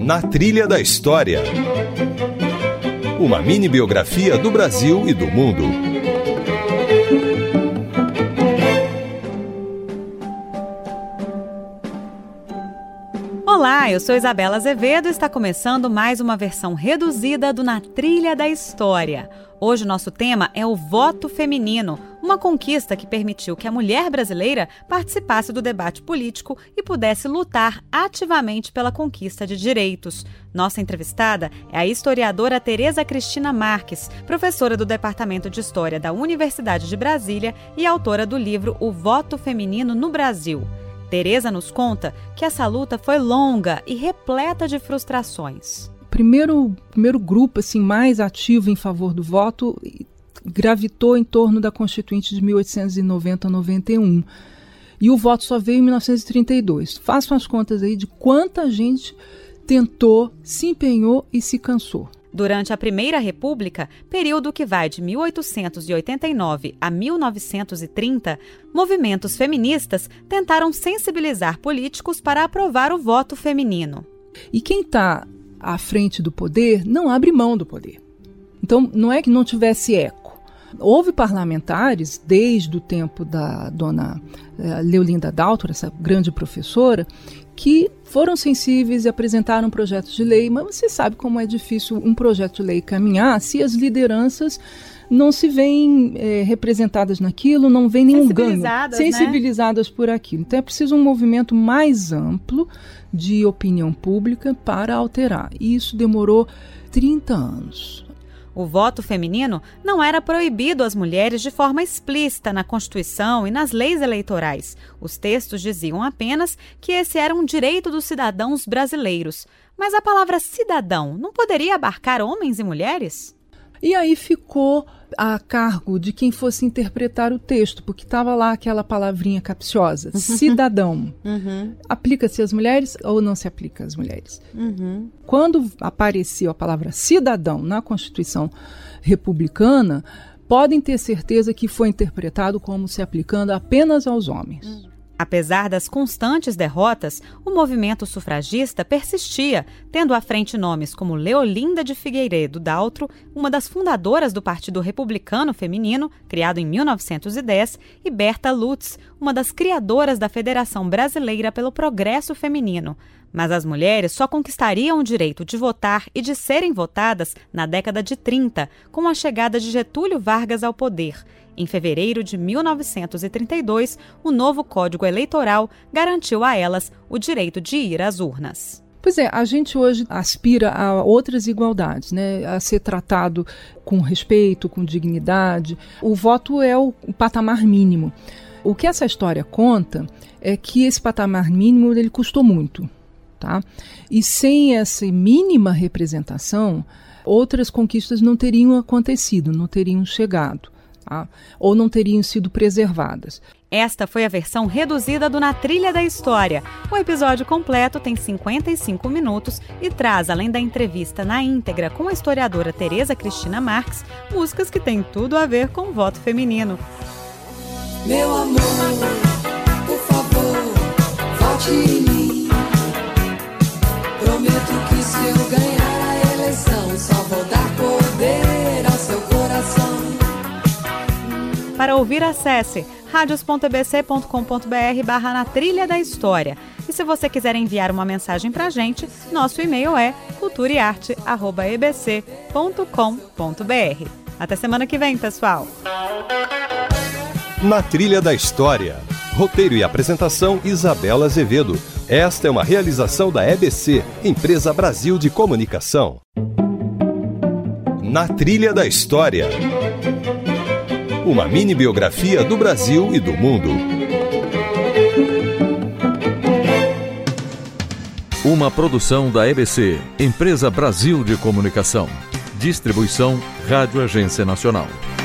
Na Trilha da História. Uma mini-biografia do Brasil e do mundo. Olá, eu sou Isabela Azevedo e está começando mais uma versão reduzida do Na Trilha da História. Hoje o nosso tema é o voto feminino, uma conquista que permitiu que a mulher brasileira participasse do debate político e pudesse lutar ativamente pela conquista de direitos. Nossa entrevistada é a historiadora Tereza Cristina Marques, professora do Departamento de História da Universidade de Brasília e autora do livro O Voto Feminino no Brasil. Tereza nos conta que essa luta foi longa e repleta de frustrações. O primeiro grupo mais ativo em favor do voto gravitou em torno da Constituinte de 1890-91. E o voto só veio em 1932. Façam as contas aí de quanta gente tentou, se empenhou e se cansou. Durante a Primeira República, período que vai de 1889 a 1930, movimentos feministas tentaram sensibilizar políticos para aprovar o voto feminino. E quem está à frente do poder não abre mão do poder. Então, não é que não tivesse eco. Houve parlamentares, desde o tempo da dona Leolinda Daltro, essa grande professora, que foram sensíveis e apresentaram projetos de lei, mas você sabe como é difícil um projeto de lei caminhar se as lideranças não se veem representadas naquilo, não veem nenhum ganho, sensibilizadas por aquilo. Então é preciso um movimento mais amplo de opinião pública para alterar. E isso demorou 30 anos. O voto feminino não era proibido às mulheres de forma explícita na Constituição e nas leis eleitorais. Os textos diziam apenas que esse era um direito dos cidadãos brasileiros. Mas a palavra cidadão não poderia abarcar homens e mulheres? E aí ficou a cargo de quem fosse interpretar o texto, porque estava lá aquela palavrinha capciosa, cidadão. Aplica-se às mulheres ou não se aplica às mulheres? Quando apareceu a palavra cidadão na Constituição republicana, podem ter certeza que foi interpretado como se aplicando apenas aos homens. Apesar das constantes derrotas, o movimento sufragista persistia, tendo à frente nomes como Leolinda de Figueiredo Daltro, uma das fundadoras do Partido Republicano Feminino, criado em 1910, e Berta Lutz, uma das criadoras da Federação Brasileira pelo Progresso Feminino. Mas as mulheres só conquistariam o direito de votar e de serem votadas na década de 30, com a chegada de Getúlio Vargas ao poder. Em fevereiro de 1932, o novo Código Eleitoral garantiu a elas o direito de ir às urnas. Pois é, a gente hoje aspira a outras igualdades, né? A ser tratado com respeito, com dignidade. O voto é o patamar mínimo. O que essa história conta é que esse patamar mínimo ele custou muito. Tá? E sem essa mínima representação, outras conquistas não teriam acontecido, não teriam chegado, tá? Ou não teriam sido preservadas. Esta foi a versão reduzida do Na Trilha da História. O episódio completo tem 55 minutos e traz, além da entrevista na íntegra com a historiadora Tereza Cristina Marques, músicas que têm tudo a ver com o voto feminino. Meu amor, por favor, vote em mim. Prometo que se eu ganhar a eleição, só vou dar poder ao seu coração. Para ouvir, acesse radios.ebc.com.br/Na Trilha da História. E se você quiser enviar uma mensagem pra gente, nosso e-mail é culturaearte@ebc.com.br. Até semana que vem, pessoal! Na Trilha da História. Roteiro e apresentação, Isabela Azevedo. Esta é uma realização da EBC, Empresa Brasil de Comunicação. Na Trilha da História. Uma mini-biografia do Brasil e do mundo. Uma produção da EBC, Empresa Brasil de Comunicação. Distribuição Rádio Agência Nacional.